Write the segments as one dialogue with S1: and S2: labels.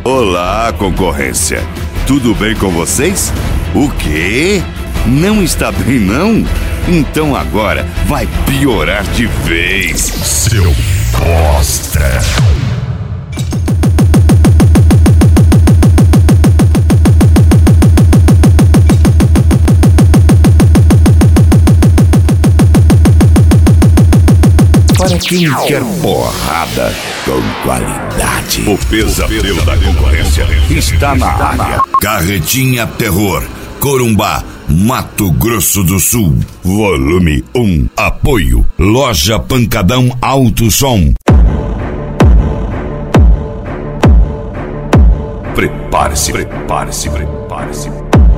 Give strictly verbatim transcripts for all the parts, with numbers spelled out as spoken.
S1: Olá, concorrência. Tudo bem com vocês? O quê? Não está bem, não? Então agora vai piorar de vez, seu bosta. Para quem quer porrada com qualidade, o pesadelo da concorrência está na área. Carretinha Terror, Corumbá, Mato Grosso do Sul. Volume um. Apoio Loja Pancadão Alto Som. Prepare-se, prepare-se, prepare-se.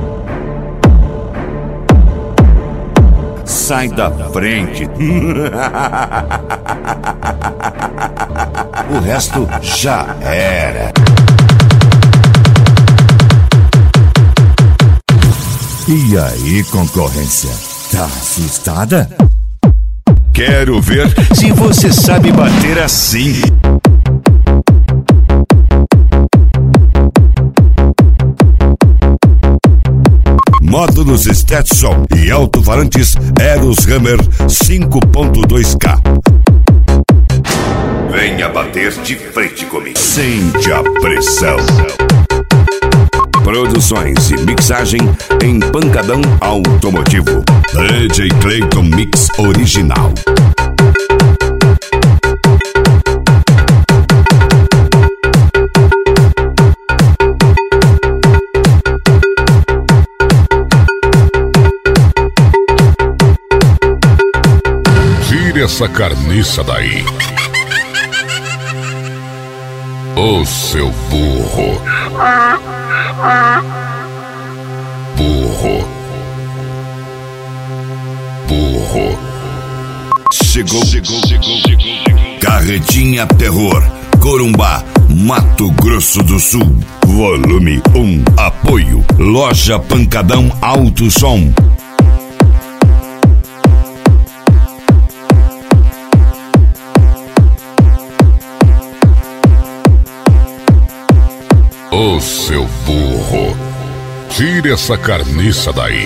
S1: Sai da frente. O resto já era. E aí, concorrência? Tá assustada? Quero ver se você sabe bater assim. Módulos Stetson e alto-falantes Eros Hammer cinco ponto dois K. Venha bater de frente comigo. Sente a pressão. Produções e mixagem em Pancadão Automotivo. D J Clayton Mix Original.
S2: Tire essa carniça daí. Ô seu burro. Burro. Burro.
S1: Chegou, chegou, chegou, chegou. Carretinha Terror, Corumbá, Mato Grosso do Sul. Volume um. Apoio Loja Pancadão Alto Som.
S2: Ô seu burro. Tire essa carniça daí.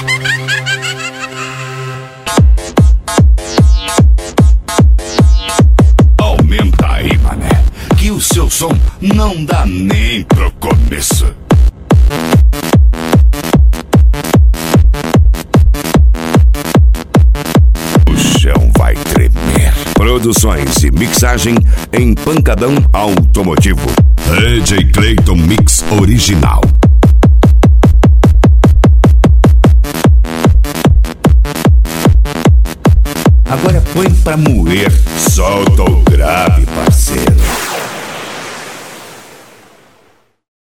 S1: Aumenta aí, mané, que o seu som não dá nem pro começo. O chão vai tremer. Produções e mixagem em Pancadão Automotivo. D J Clayton Mix Original. Agora põe pra moer. Solta o grave, parceiro.